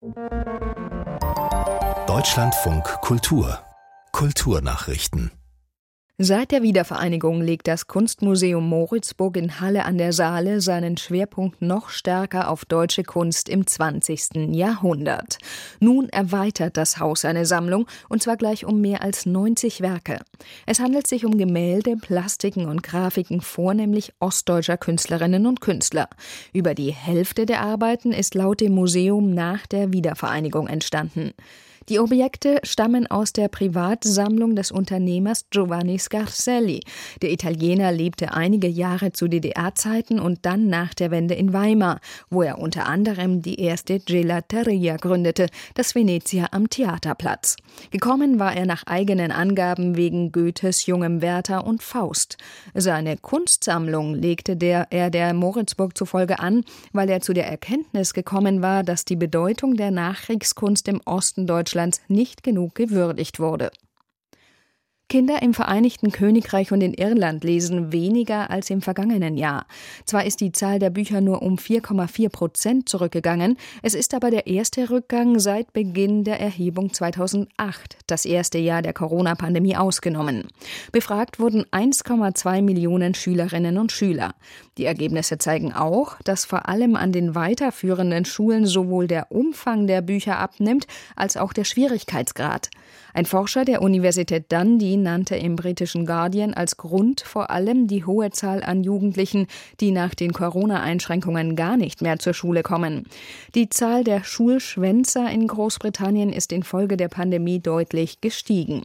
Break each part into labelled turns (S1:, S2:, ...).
S1: Deutschlandfunk Kultur Kulturnachrichten.
S2: Seit der Wiedervereinigung legt das Kunstmuseum Moritzburg in Halle an der Saale seinen Schwerpunkt noch stärker auf deutsche Kunst im 20. Jahrhundert. Nun erweitert das Haus seine Sammlung, und zwar gleich um mehr als 90 Werke. Es handelt sich um Gemälde, Plastiken und Grafiken vornehmlich ostdeutscher Künstlerinnen und Künstler. Über die Hälfte der Arbeiten ist laut dem Museum nach der Wiedervereinigung entstanden. Die Objekte stammen aus der Privatsammlung des Unternehmers Giovanni Scarselli. Der Italiener lebte einige Jahre zu DDR-Zeiten und dann nach der Wende in Weimar, wo er unter anderem die erste Gelateria gründete, das Venezia am Theaterplatz. Gekommen war er nach eigenen Angaben wegen Goethes Jungem Werther und Faust. Seine Kunstsammlung legte er der Moritzburg zufolge an, weil er zu der Erkenntnis gekommen war, dass die Bedeutung der Nachkriegskunst im Osten Deutschlands nicht genug gewürdigt wurde. Kinder im Vereinigten Königreich und in Irland lesen weniger als im vergangenen Jahr. Zwar ist die Zahl der Bücher nur um 4,4% zurückgegangen, es ist aber der erste Rückgang seit Beginn der Erhebung 2008, das erste Jahr der Corona-Pandemie ausgenommen. Befragt wurden 1,2 Millionen Schülerinnen und Schüler. Die Ergebnisse zeigen auch, dass vor allem an den weiterführenden Schulen sowohl der Umfang der Bücher abnimmt, als auch der Schwierigkeitsgrad. Ein Forscher der Universität Dundee nannte im britischen Guardian als Grund vor allem die hohe Zahl an Jugendlichen, die nach den Corona-Einschränkungen gar nicht mehr zur Schule kommen. Die Zahl der Schulschwänzer in Großbritannien ist infolge der Pandemie deutlich gestiegen.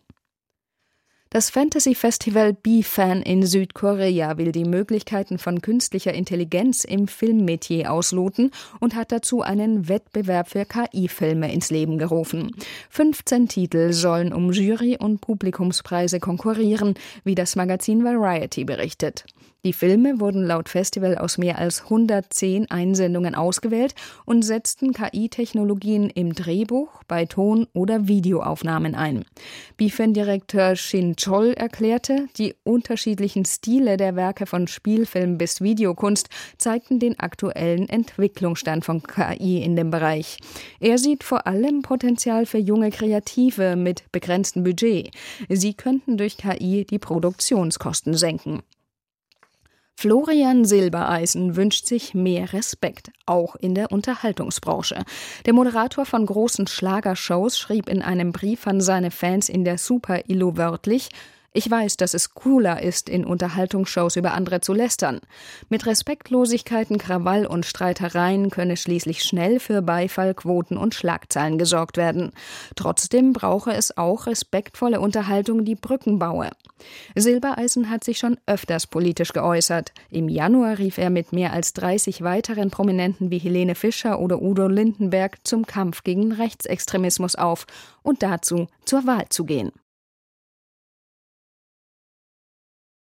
S2: Das Fantasy-Festival BFAN in Südkorea will die Möglichkeiten von künstlicher Intelligenz im Filmmetier ausloten und hat dazu einen Wettbewerb für KI-Filme ins Leben gerufen. 15 Titel sollen um Jury- und Publikumspreise konkurrieren, wie das Magazin Variety berichtet. Die Filme wurden laut Festival aus mehr als 110 Einsendungen ausgewählt und setzten KI-Technologien im Drehbuch, bei Ton- oder Videoaufnahmen ein. BFAN-Direktor Shin Chol erklärte, die unterschiedlichen Stile der Werke von Spielfilm bis Videokunst zeigten den aktuellen Entwicklungsstand von KI in dem Bereich. Er sieht vor allem Potenzial für junge Kreative mit begrenztem Budget. Sie könnten durch KI die Produktionskosten senken. Florian Silbereisen wünscht sich mehr Respekt, auch in der Unterhaltungsbranche. Der Moderator von großen Schlagershows schrieb in einem Brief an seine Fans in der Super Illo wörtlich: Ich weiß, dass es cooler ist, in Unterhaltungsshows über andere zu lästern. Mit Respektlosigkeiten, Krawall und Streitereien könne schließlich schnell für Beifall, Quoten und Schlagzeilen gesorgt werden. Trotzdem brauche es auch respektvolle Unterhaltung, die Brücken baue. Silbereisen hat sich schon öfters politisch geäußert. Im Januar rief er mit mehr als 30 weiteren Prominenten wie Helene Fischer oder Udo Lindenberg zum Kampf gegen Rechtsextremismus auf und dazu, zur Wahl zu gehen.